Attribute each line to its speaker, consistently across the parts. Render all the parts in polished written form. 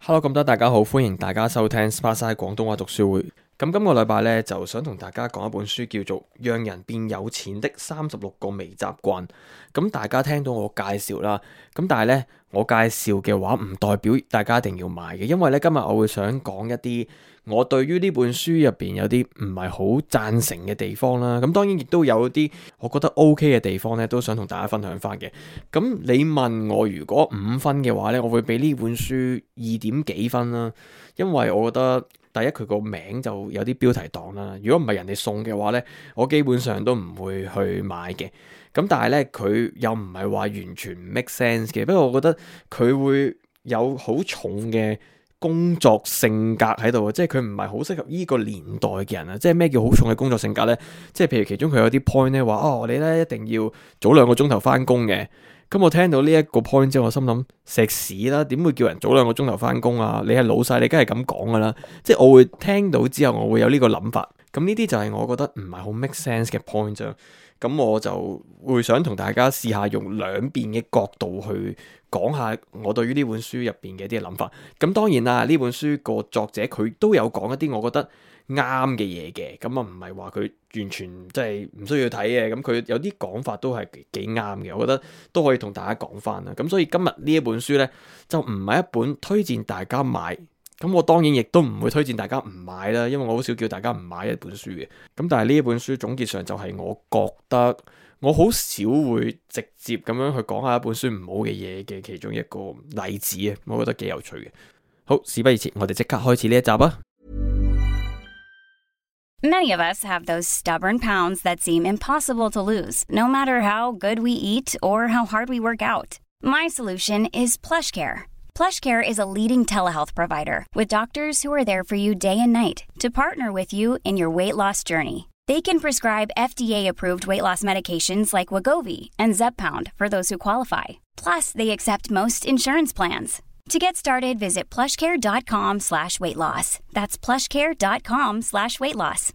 Speaker 1: Hello，咁多大家好，歡迎大家收聽 Sparkside 廣東話讀書會。咁今個禮拜呢，就想同大家講一本書，叫做《讓人變有錢的36個微習慣》。咁大家聽到我介紹啦，咁但係呢，我介紹嘅話唔代表大家一定要買嘅，因為呢，今日我會想講一啲我對於呢本書入邊有啲唔係好贊成嘅地方啦。咁當然亦都有啲我覺得 OK 嘅地方呢，都想同大家分享翻嘅。咁你問我如果5分嘅話呢，我會俾呢本書2點幾分啦，因為我覺得第一佢個名就有啲標題黨啦。如果唔係人哋送嘅話呢，我基本上都唔會去買嘅。咁但係呢，佢又唔係話完全唔 make sense 嘅。不過我覺得佢會有好重嘅工作性格喺度，即係佢唔係好適合呢個年代嘅人啊！即係咩叫好重嘅工作性格呢？即係譬如其中佢有啲 point 咧話，我哋咧一定要早2個鐘頭翻工嘅。咁我聽到呢一個 point 之後，我心諗食屎啦！點會叫人早2個鐘頭翻工啊？你係老細，你梗係咁講噶啦！即係我會聽到之後，我會有呢個諗法。咁呢啲就係我覺得唔係好 make sense 嘅 point 啫。咁我就會想同大家試下用兩邊嘅角度去講下我對於呢本書入邊嘅一啲諗法。咁當然啦，呢本書個作者佢都有講一啲我覺得啱嘅嘢嘅。咁啊唔係話佢完全即係唔需要睇嘅。咁佢有啲講法都係幾啱嘅，我覺得都可以同大家講翻啦。咁所以今日呢一本書呢，就唔係一本推薦大家買。咁我當然亦都唔會推薦大家唔買啦，因為我好少叫大家唔買一本書嘅。咁但係呢一本書總結上就係我覺得我好少會直接咁樣去講下一本書唔好嘅嘢嘅其中一個例子啊，我覺得幾有趣嘅。好，事不宜遲，我哋即刻開始呢一集啊。
Speaker 2: Many of us have those stubborn pounds that seem impossible to lose, no matter how good we eat or how hard we work out. My solution is PlushCare. PlushCare is a leading telehealth provider with doctors who are there for you day and night to partner with you in your weight loss journey. They can prescribe FDA-approved weight loss medications like Wegovy and Zepbound for those who qualify. Plus, they accept most insurance plans. To get started, visit plushcare.com/weightloss. That's plushcare.com/weightloss.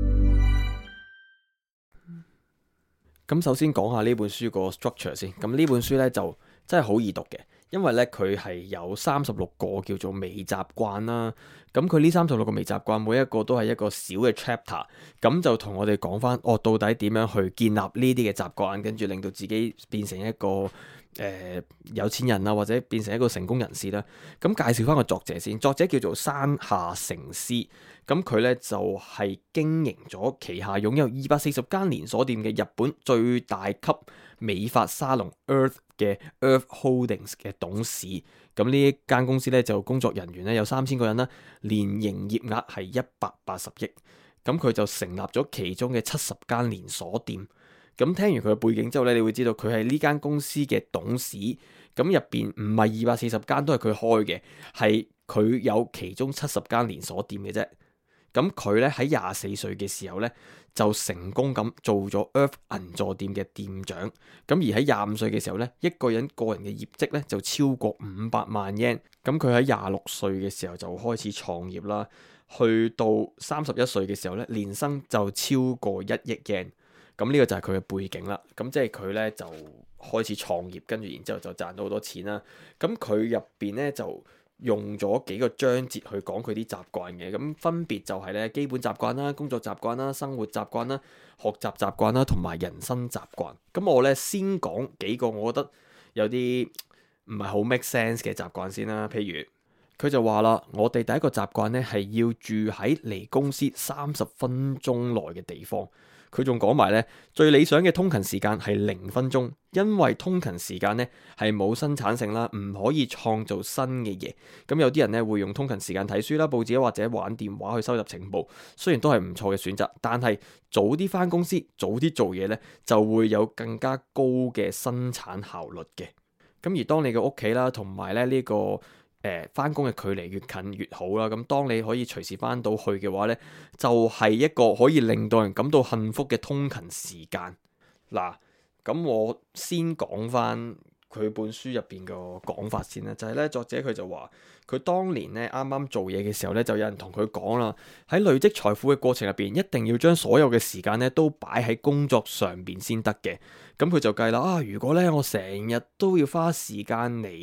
Speaker 1: 咁首先講下呢本書個 structure 先。咁呢本書呢，就真係好易讀嘅。因為咧佢係有36個叫做微習慣啦，咁佢呢36個微習慣每一個都係一個小嘅 chapter，咁就同我哋講翻到底點樣去建立呢啲嘅習慣，跟住令到自己變成一個有錢人啊，或者變成一個成功人士啦。咁介紹翻個作者先，作者叫做山下誠司，咁佢咧就係經營咗旗下擁有240間連鎖店嘅日本最大級美髮沙龍 Earth 嘅 Earth Holdings 嘅董事。咁呢一間公司咧就工作人員咧有3000個人啦，年營業額係180億。咁佢就成立咗其中嘅70間連鎖店。咁聽完佢嘅背景之後咧，你會知道佢係呢間公司嘅董事。咁入邊唔係240間都係佢開嘅，係佢有其中70間連鎖店嘅啫。咁佢咧喺24歲嘅時候咧，就成功咁做咗 Earth 銀座店嘅店長。咁而喺25歲嘅時候咧，一個人嘅業績咧就超過500萬 yen。咁佢喺26歲嘅時候就開始創業啦，去到31歲嘅時候咧，年薪就超過1億 yen。咁呢個就係佢嘅背景啦。咁即係佢咧就開始創業，跟住然之後就賺到好多錢啦。咁佢入邊咧就用咗幾個章節去講佢啲習慣嘅，咁分別就係咧基本習慣啦、工作習慣啦、生活習慣啦、學習習慣啦同埋人生習慣。咁我咧先講幾個我覺得有啲唔係好 make sense 嘅習慣先啦。譬如佢就話啦，我哋第一個習慣咧係要住喺離公司30分鐘內嘅地方。佢仲講埋咧，最理想嘅通勤時間係0分鐘，因為通勤時間咧係冇生產性啦，唔可以創造新嘅嘢。咁有啲人咧會用通勤時間睇書啦、報紙或者玩電話去收集情報，雖然都係唔錯嘅選擇，但係早啲返公司、早啲做嘢咧，就會有更加高嘅生產效率嘅。咁而當你嘅屋企啦，同埋咧呢個返工嘅距離越近越好啦。咁當你可以隨時返到去嘅話呢，就係一個可以令到人感到幸福嘅通勤時間。嗱，咁我先講翻佢本書入邊個講法先啦，就係咧作者佢就話佢當年咧啱啱做嘢嘅時候咧，就有人同佢講啦，喺累積財富嘅過程入邊，一定要將所有嘅時間咧都擺喺工作上邊先得嘅。咁佢就計啦，如果咧我成日都要花時間嚟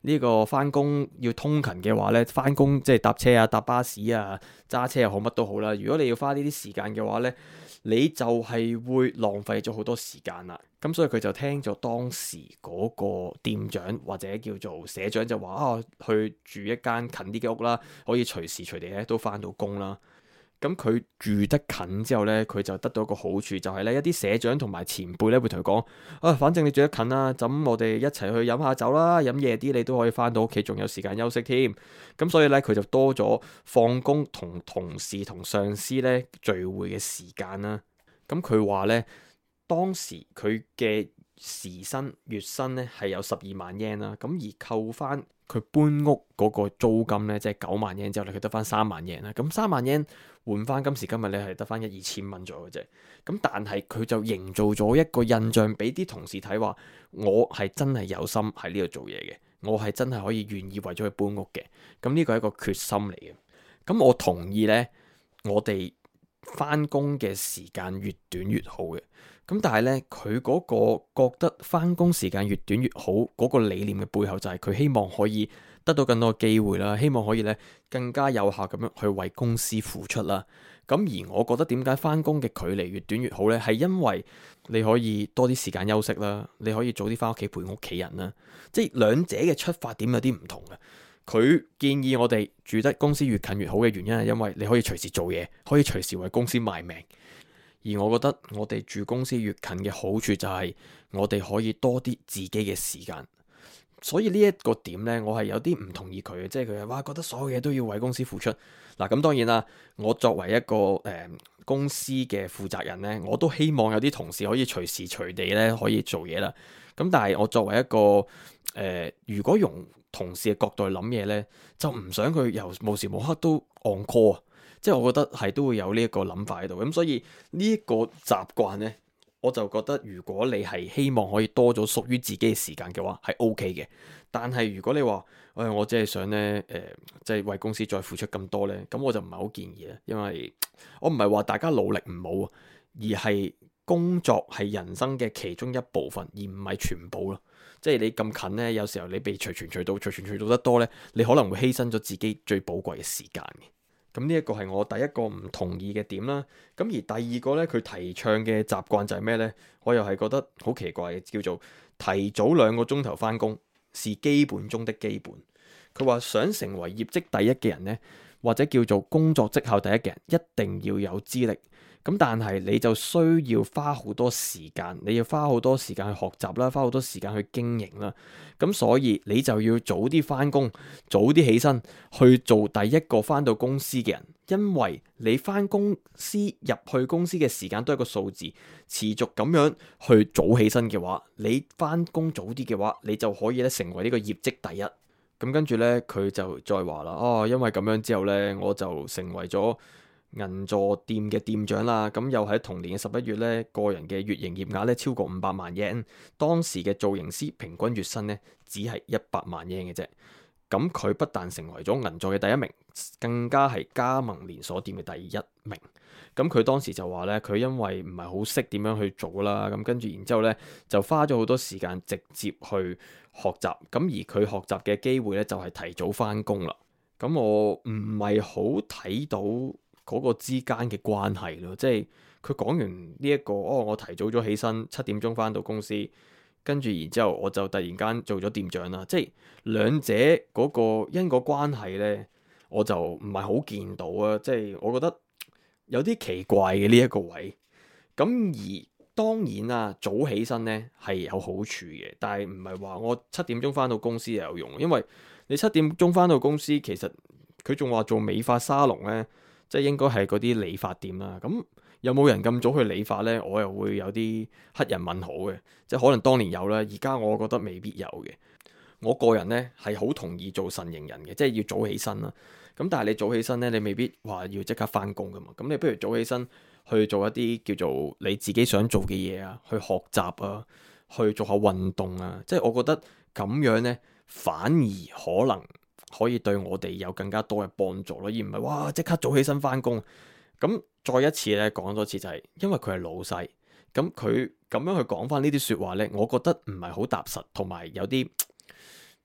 Speaker 1: 呢個翻工要通勤嘅話呢，翻工即係搭車啊、搭巴士啊、揸車又好乜都好啦。如果你要花呢啲時間嘅話呢，你就係會浪費咗好多時間啦。咁所以佢就聽咗當時嗰個店長或者叫做社長就話啊，去住一間近啲嘅屋啦，可以隨時隨地咧都翻到工啦。咁佢住得近之後呢，佢就得到一個好處，就係呢一啲社長同埋前輩呢會同佢講啊，反正你住得近啦，咁我哋一齊去飲下酒啦，飲夜啲你都可以翻到屋企，仲有時間休息添。咁所以呢，佢就多咗放工同同事同上司呢聚會嘅時間啦。咁佢話呢，當時佢嘅時薪月薪呢係有12萬 yen 啦，咁而扣翻佢搬屋嗰個租金呢，即係9萬 yen 之後咧，佢得翻3萬 yen 啦。咁3萬 yen換翻今時今日咧，係得翻1-2千蚊左右嘅啫。咁但係佢就營造咗一個印象俾啲同事睇，話我係真係有心喺呢度做嘢嘅，我係真係可以願意為咗去搬屋嘅。咁呢個係一個決心嚟嘅。咁我同意呢，我哋翻工嘅時間越短越好嘅。咁但係呢，佢嗰個覺得翻工時間越短越好嗰個理念嘅背後，就係佢希望可以得到更多嘅機會啦，希望可以咧更加有效咁樣去為公司付出啦。咁而我覺得點解翻工嘅距離越短越好呢？係因為你可以多啲時間休息啦，你可以早啲翻屋企陪屋企人啦。即係兩者嘅出發點有啲唔同嘅。佢建議我哋住得公司越近越好嘅原因係因為你可以隨時做嘢，可以隨時為公司賣命。而我覺得我哋住公司越近嘅好處就係我哋可以多啲自己嘅時間。所以呢一個點呢，我係有啲唔同意佢嘅，即係佢係話覺得所有嘢都要為公司付出。嗱，咁當然啦，我作為一個公司嘅負責人呢，我都希望有啲同事可以隨時隨地咧可以做嘢啦。咁但係我作為一個如果用同事嘅角度去諗嘢呢，就唔想佢由無時無刻都 on call 啊。即係我覺得係都會有呢一個諗法喺度，咁所以呢一個習慣呢，我就覺得如果你係希望可以多咗屬於自己嘅時間嘅話，係 OK 嘅。但係如果你話，我只係想呢，即係為公司再付出咁多呢，咁我就唔係好建議啦。因為我唔係話大家努力唔好，而係工作係人生嘅其中一部分，而唔係全部咯。即係你咁近呢，有時候你被隨傳隨到得多呢，你可能會犧牲咗自己最寶貴嘅時間嘅。咁呢一個係我第一個唔同意嘅點啦。咁而第二個呢，佢提倡嘅習慣就係咩呢？我又係覺得好奇怪嘅，叫做提早2個鐘頭返工是基本中的基本。佢話想成為業績第一嘅人呢，或者叫做工作績效第一嘅人，一定要有資歷。咁但係你就需要花好多時間，你要花好多時間去學習啦，花好多時間去經營啦。咁所以你就要早啲返工，早啲起身去做第一個返到公司嘅人。因為你返公司入去公司嘅時間都係個數字，持續咁樣去早起身嘅話，你返工早啲嘅話，你就可以咧成為呢個業績第一。咁跟住呢，佢就再話啦，因為咁樣之後呢，我就成為咗銀座店嘅店長啦。咁又喺同年嘅11月呢，個人嘅月營業額咧超過500萬 yen。當時嘅造型師平均月薪呢，只係100萬 yen 嘅啫。咁佢不但成為咗銀座嘅第一名，更加係加盟連鎖店嘅第一名。咁佢當時就話呢，佢因為唔係好識點樣去做啦，咁跟住然之後呢，就花咗好多時間直接去學習。咁而佢學習嘅機會呢，就係提早返工啦。咁我唔係好睇到嗰個之間嘅關係咯，即係佢講完呢一個，我提早咗起身7點鐘返到公司。跟住然之後我就突然間做咗店長啦，即係兩者嗰個因果關係呢，我就唔係好見到啊！即係我覺得有啲奇怪嘅呢一個位。咁而當然啦，早起身呢係有好處嘅，但係唔係話我7點鐘返到公司就有用，因為你7點鐘返到公司，其實佢仲話做美髮沙龍呢，即係應該係嗰啲理髮店啦。咁有冇人咁早去理髮呢？我又會有啲黑人問號嘅，即係可能當年有啦，而家我覺得未必有嘅。我個人呢係好同意做晨型人嘅，即係要早起身啦。咁但係你早起身呢，你未必話要即刻返工噶嘛。咁你不如早起身去做一啲叫做你自己想做嘅嘢啊，去學習啊，去做下運動啊。即係我覺得咁樣呢，反而可能可以對我哋有更加多嘅幫助咯，而唔係哇即刻早起身返工。咁再一次咧講多次就係，因為佢係老細，咁佢咁樣去講翻呢啲説話咧，我覺得唔係好踏實，同埋有啲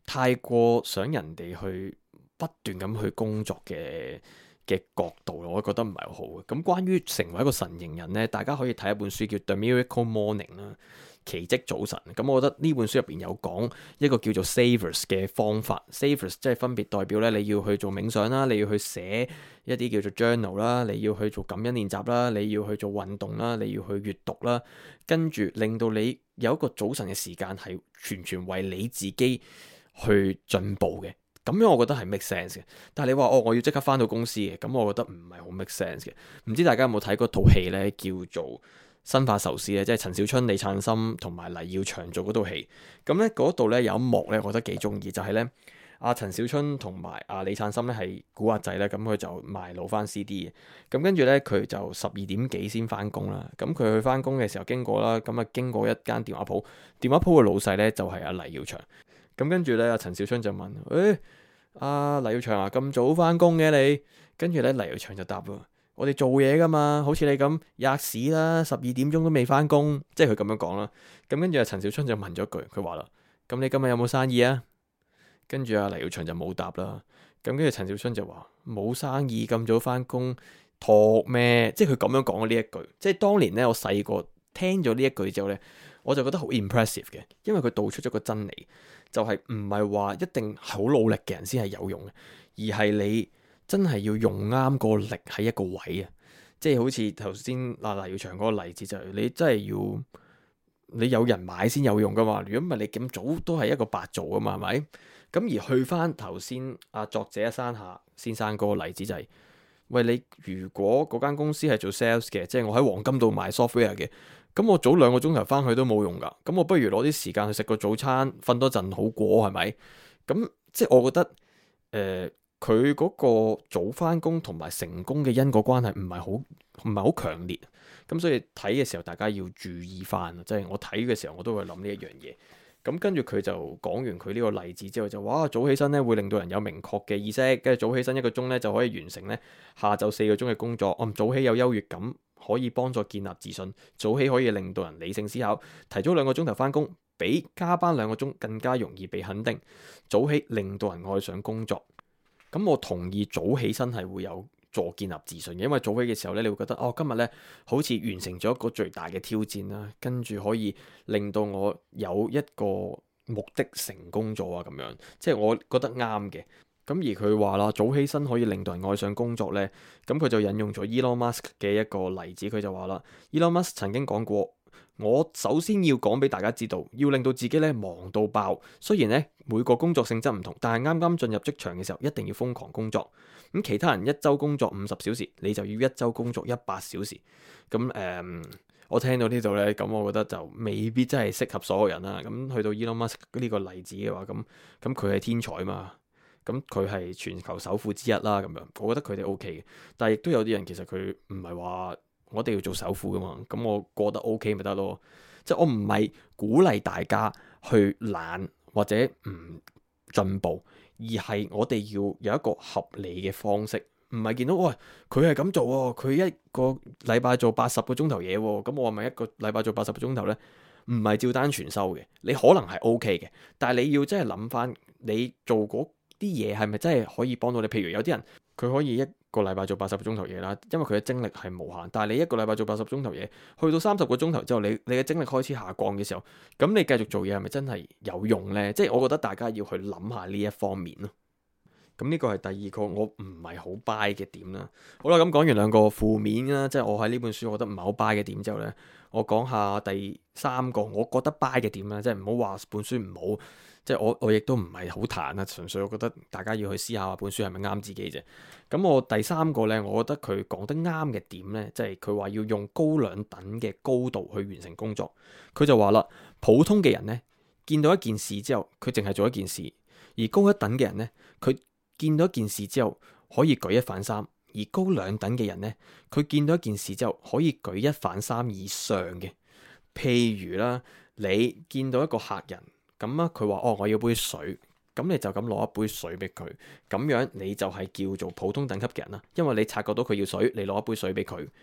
Speaker 1: 太過想人哋去不斷咁去工作嘅角度，我覺得唔係好嘅。咁關於成為一個晨型人呢，大家可以睇一本書叫《The Miracle Morning》啦，奇蹟早晨。咁我覺得呢本書入邊有講一個叫做 Savers 嘅方法。Savers 即係分別代表咧，你要去做冥想啦，你要去寫一啲叫做 journal 啦，你要去做感恩練習啦，你要去做運動啦，你要去閱讀啦，跟住令到你有一個早晨嘅時間係全為你自己去進步嘅。咁樣我覺得係 make sense 嘅，但係你話我要即刻返到公司嘅，咁我覺得唔係好 make sense 嘅。唔知大家有冇睇過套戲呢？叫做《生化壽司》咧，即係陳小春、李燦森同埋黎耀祥做嗰套戲。咁呢嗰度呢，有一幕呢，我覺得幾中意，就係呢，阿陳小春同埋阿李燦森呢係古惑仔咧，咁佢就賣老翻 CD 嘅。咁跟住呢，佢就12點幾先返工啦。咁佢去返工嘅時候經過啦，咁啊經過一間電話鋪，電話鋪嘅老細呢，就係阿黎耀祥。咁跟住咧，阿陳小春就問：阿黎耀祥啊，咁早翻工嘅你？跟住咧，黎耀祥就答喎：我哋做嘢噶嘛，好似你咁吔屎啦，12點鐘都未翻工，即係佢咁樣講啦。咁跟住阿陳小春就問咗句，佢話啦：咁你今日有冇生意啊？跟住阿黎耀祥就冇答啦。咁跟住陳小春就話：冇生意，咁早翻工托咩？即係佢咁樣講嘅呢一句。即係當年咧，我細個聽咗呢一句之後咧，我就覺得好 impressive 嘅，因為佢道出咗個真理。就係唔係話一定好努力嘅人先係有用嘅，而係你真係要用啱個力喺一個位啊！即係好似頭先黎耀祥嗰個例子，就係你真係要你有人買先有用噶嘛。如果唔係你咁早都係一個白做噶嘛，係咪？咁而去翻頭先作者山下先生嗰個例子就係，喂，你如果嗰間公司係做 sales 嘅，即係我喺黃金度賣 software 嘅。咁我早2個鐘頭翻去都冇用噶，咁我不如攞啲時間去食個早餐，瞓多陣好過，係咪？咁即係我覺得，佢嗰個早翻工同埋成功嘅因果關係唔係好強烈，咁所以睇嘅時候大家要注意翻，即係我睇嘅時候我都會諗呢一樣嘢。咁跟住佢就講完佢呢個例子之後就哇，早起身咧會令到人有明確嘅意識，跟住早起身1個鐘咧就可以完成咧下晝4個鐘嘅工作。早起有優越感，可以幫助建立自信。早起可以令到人理性思考，提早2個鐘頭翻工，比加班2個鐘更加容易被肯定。早起令到人愛上工作。咁我同意早起身係會有助建立自信嘅，因為早起嘅時候咧，你會覺得今日咧好似完成咗一個最大嘅挑戰啦，跟住可以令到我有一個目的成功咗啊，咁樣即係我覺得啱嘅。咁而佢話啦，早起身可以令到人愛上工作呢。咁佢就引用咗 Elon Musk 嘅一個例子，佢就話啦，Elon Musk 曾經講過，我首先要講俾大家知道，要令到自己咧忙到爆。雖然咧每個工作性質唔同，但係啱啱進入職場嘅時候，一定要瘋狂工作。咁其他人一周工作50小時，你就要一周工作100小時。咁我聽到呢度呢，咁我覺得就未必真係適合所有人啦。咁去到 Elon Musk 呢個例子嘅話，咁佢係天才嘛。咁佢係全球首富之一啦，咁樣我覺得佢哋 OK 嘅，但係亦都有啲人其實佢唔係話我哋要做首富噶嘛，咁我過得 OK 咪得咯，即係我唔係鼓勵大家去懶或者唔進步，而係我哋要有一個合理嘅方式，唔係見到喂佢係咁做喎，佢一個禮拜做80個鐘頭嘢喎，咁我係咪一個禮拜做80個鐘頭呢？唔係照單全收嘅，你可能係 OK 嘅，但係你要真係諗翻你做嗰啲嘢係咪真係可以幫到你？譬如有啲人佢可以一個禮拜做80個鐘頭嘢啦，因為佢嘅精力係無限。但係你一個禮拜做80個鐘頭嘢，去到30個鐘頭之後，你嘅精力開始下降嘅時候，咁你繼續做嘢係咪真係有用呢？即係我覺得大家要去諗下呢一方面咯。咁呢個係第二個我唔係好 buy 嘅點啦。好啦，咁講完2個負面啦，即係我喺呢本書我覺得唔係好 buy 嘅點之後呢，我講下第3個我覺得 buy 嘅點啦，即係唔好話本書唔好。即係我亦都唔係好彈啊，純粹我覺得大家要去思考下本書係咪啱自己啫。咁我第3個呢，我覺得佢講得啱嘅點呢，即係佢話要用高2等嘅高度去完成工作。佢就話啦，普通嘅人呢，見到一件事之後，佢淨係做一件事；而高1等嘅人呢，佢見到一件事之後可以舉一反三；而高2等嘅人呢，佢見到一件事之後可以舉一反三以上嘅。譬如啦，你見到一個客人。咁啊，佢話我要杯水，咁你就咁攞一杯水俾佢，咁樣你就係叫做普通等級嘅人啦，因為你察覺到佢要水，你攞一杯水俾佢。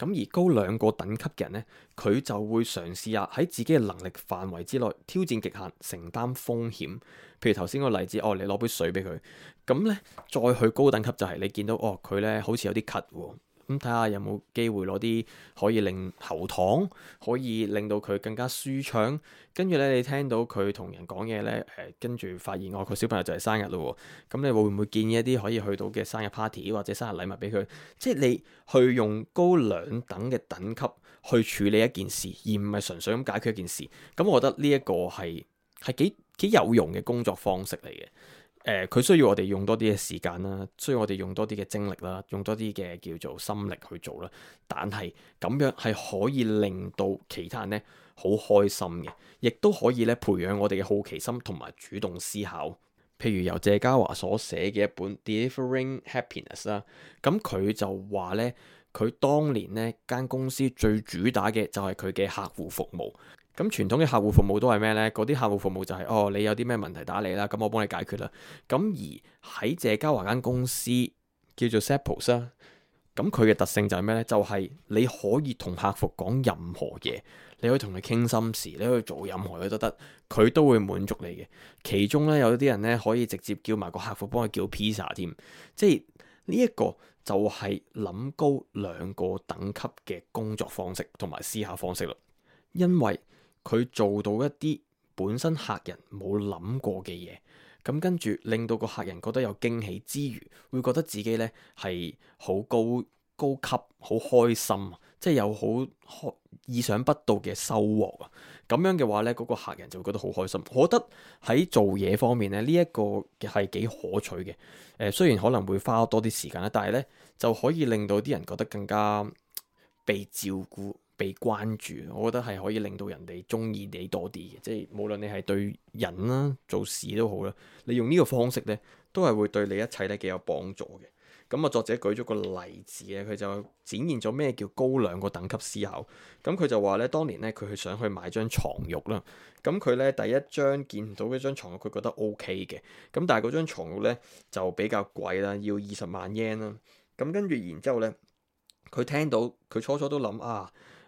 Speaker 1: 咁而高兩個等級嘅人呢，佢就會嘗試下喺自己嘅能力範圍之內挑戰極限，承擔風險。譬如頭先個例子，你攞杯水俾佢，咁呢，再去高等級就係你見到佢呢好似有啲咳喎。咁睇下有冇機會攞啲可以令喉糖可以令到佢更加舒暢，跟住咧你聽到佢同人講嘢咧，跟住發現佢小朋友就係生日咯喎，咁你會唔會建議一啲可以去到嘅生日 party 或者生日禮物俾佢？即係你去用高兩等嘅等級去處理一件事，而唔係純粹咁解決一件事。咁我覺得呢一個係幾有用嘅工作方式嚟嘅。佢需要我哋用多啲嘅時間啦，需要我哋用多啲嘅精力啦，用多啲嘅叫做心力去做啦。但係咁樣係可以令到其他人咧好開心嘅，亦都可以咧培養我哋嘅好奇心同埋主動思考。譬如由謝家華所寫嘅一本《Delivering Happiness》啦，咁佢就話咧，佢當年呢間公司最主打嘅就係佢嘅客戶服務。咁傳統嘅客戶服務都係咩呢？嗰啲客戶服務就係你有啲咩問題打嚟啦，咁我幫你解決啦。咁而喺謝家華間公司叫做 Zappos 啦，咁佢嘅特性就係咩呢？就係你可以同客服講任何嘢，你可以同佢傾心事，你可以做任何嘢都得，佢都會滿足你嘅。其中呢，有啲人呢可以直接叫埋個客服幫佢叫 pizza 添，即係呢一個就係諗高兩個等級嘅工作方式同埋思考方式啦，因為佢做到一啲本身客人冇諗過嘅嘢，咁跟住令到個客人覺得有驚喜之餘，會覺得自己呢係好高級、好開心，即係有好意想不到嘅收穫啊！咁樣嘅話呢，嗰個客人就會覺得好開心。我覺得喺做嘢方面呢，呢一個係幾可取嘅。雖然可能會花多啲時間啦，但係呢就可以令到啲人覺得更加被照顧、被關注。我覺得係可以令到人哋中意你多啲嘅，即係無論你係對人啦、做事都好啦，你用呢個方式呢，都係會對你一切呢幾有幫助嘅。咁作者舉咗個例子咧，佢就展現咗咩叫高兩個等級思考。咁佢就話咧，當年咧佢想去買張床褥啦。咁佢咧第一張見到嗰張床褥，佢覺得 OK 嘅。咁但係嗰張床褥咧就比較貴啦，要20萬 yen 啦。咁跟住然之後咧，佢聽到佢初都諗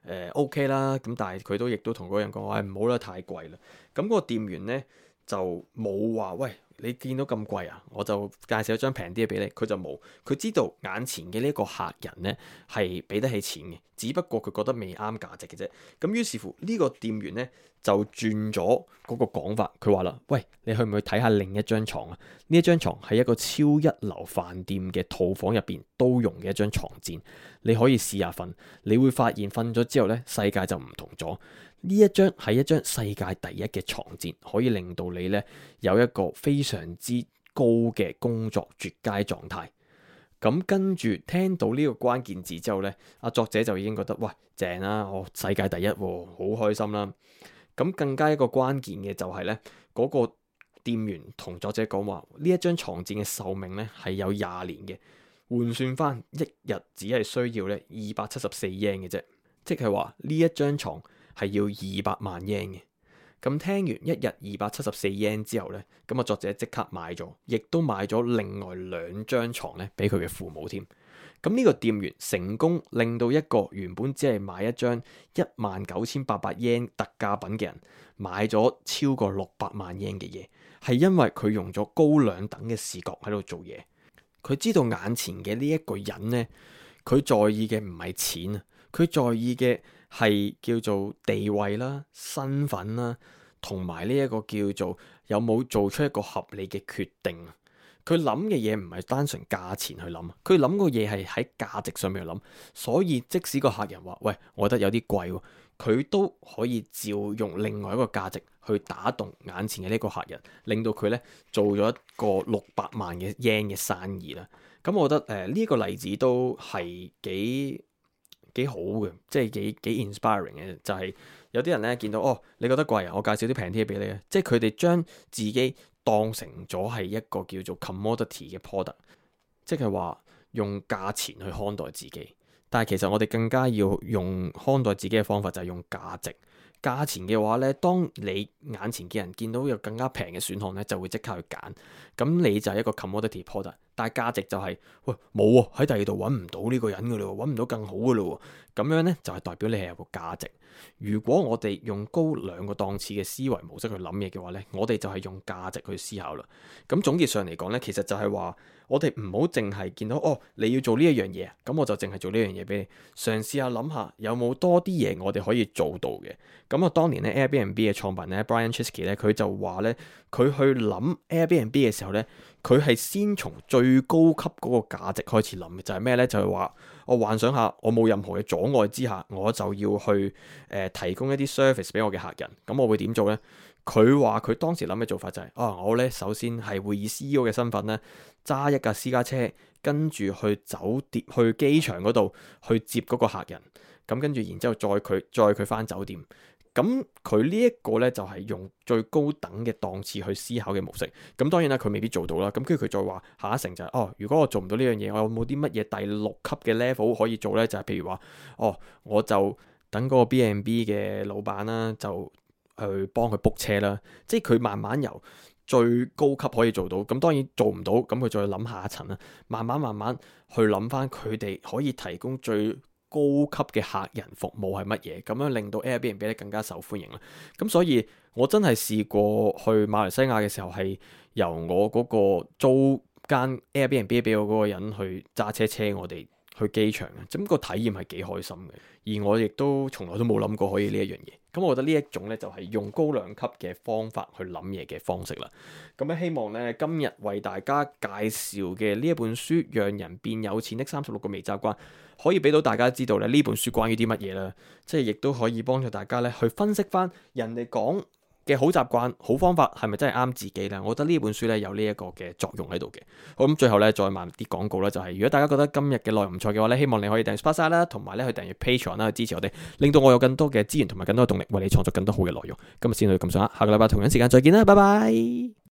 Speaker 1: OK 啦。咁但係佢都亦都同嗰人講話唔好啦，太貴啦。咁嗰個店員咧就冇話喂，你見到咁貴啊，我就介紹一張平啲嘅俾你。佢就冇，佢知道眼前嘅呢個客人呢係俾得起錢嘅，只不過佢覺得未啱價值嘅啫。咁於是乎呢個店員呢就轉咗嗰個講法，佢話啦：喂，你去唔去睇下另一張床啊？呢一張床係一個超一流飯店嘅套房入邊都用嘅一張床墊，你可以試下瞓，你會發現瞓咗之後呢，世界就唔同咗。呢一張係一張世界第一嘅床墊，可以令到你呢有一個非常之高嘅工作絕佳狀態。咁跟住聽到呢個關鍵字之後呢，作者就已經覺得喂，正啦，我世界第一喎，好開心啦。咁更加一個關鍵嘅就係呢嗰個店員同作者講話，呢一張床墊嘅壽命呢係有20年嘅，換算翻一日只係需要呢274 yen 嘅啫，即係話呢一張床係要200萬 yen 嘅。咁聽完一日274 yen 之後呢，咁作者即刻買咗，亦都買咗另外2張床呢俾佢嘅父母添。咁呢個店員成功令到一個原本只係買一張19800 yen 特價品嘅人，買咗超過600萬 yen 嘅嘢，係因為佢用咗高兩等嘅視覺喺度做嘢。佢知道眼前嘅呢一個人呢，佢在意嘅唔係錢啊，佢在意嘅係叫做地位啦、身份啦，同埋呢一個叫做有冇做出一個合理嘅決定。佢諗嘅嘢唔係單純價錢去諗，佢諗個嘢係喺價值上面去諗。所以即使個客人話喂，我覺得有啲貴喎，佢都可以照用另外一個價值去打動眼前嘅呢個客人，令到佢咧做咗一個600萬嘅 yen 嘅生意啦。咁我覺得呢個例子都係幾好嘅，即係幾 inspiring 嘅。就係有啲人咧見到你覺得貴啊，我介紹啲平啲嘅俾你啊。即係佢哋將自己當成咗係一個叫做 commodity 嘅 product， 即係話用價錢去看待自己。但係其實我哋更加要用看待自己嘅方法就係用價值。價錢嘅話呢，當你眼前嘅人見到有更加平嘅選項呢，就會即刻去揀。咁你就係一個 commodity product。 但係價值就係喂冇喎，喺第二度揾唔到呢個人噶啦，揾唔到更好噶啦，咁樣呢，就係代表你係有個價值。如果我哋用高兩個檔次嘅思維模式去諗嘢嘅話呢，我哋就係用價值去思考啦。咁總結上嚟講呢，其實就係話我哋唔好淨係見到你要做呢一樣嘢，咁我就淨係做呢樣嘢俾你。嘗試下諗下有冇多啲嘢我哋可以做到嘅。咁當年咧 Airbnb 嘅創辦人咧 Brian Chesky 咧，佢就話咧，佢去諗 Airbnb 嘅時候咧，佢係先從最高級嗰個價值開始諗嘅，就係咩咧？就係話我幻想下，我冇任何嘅阻礙之下，我就要去提供一啲 service 俾我嘅客人。咁我會點做咧？佢話佢當時諗嘅做法就係我咧首先係會以 CEO 嘅身份咧，揸一架私家車，跟住去酒店、去機場嗰度去接嗰個客人。咁跟住然之後載佢翻酒店。咁佢呢一個咧就係用最高等嘅檔次去思考嘅模式。咁當然啦，佢未必做到啦。咁跟住佢再話下一層就係如果我做唔到呢樣嘢，我有冇啲乜嘢第6級嘅 level 可以做咧？就係譬如話我就等嗰個 B&B 嘅老闆啦，就去幫佢 book 車啦。即係佢慢慢由最高級可以做到，咁當然做唔到，咁佢再諗下一層啦。慢慢去諗翻佢哋可以提供最高級嘅客人服務係乜嘢，咁樣令到 Airbnb 咧更加受歡迎啦。咁所以我真係試過去馬來西亞嘅時候，係由我嗰個租間 Airbnb 俾我嗰個人去揸車我哋去機場嘅，咁個體驗係幾開心嘅。而我亦都從來都冇諗過可以呢一樣嘢。咁我覺得呢一種咧就係用高兩級嘅方法去諗嘢嘅方式啦。咁咧希望咧今日為大家介紹嘅呢一本書《讓人變有錢的36個微習慣》，可以俾到大家知道咧呢本書關於啲乜嘢啦。即係亦都可以幫助大家咧去分析翻人哋講嘅好習慣、好方法係咪真係啱自己咧？我覺得呢本書咧有呢一個嘅作用喺度嘅。好，咁最後咧再賣啲廣告啦，就係如果大家覺得今日嘅內容唔錯嘅話咧，希望你可以訂閱 Sparkside 啦，同埋咧去訂閱 Patreon 啦，去支持我哋，令到我有更多嘅資源同埋更多嘅動力為你創作更多好嘅內容。今日先到咁上下，下個禮拜同樣時間再見啦，拜拜。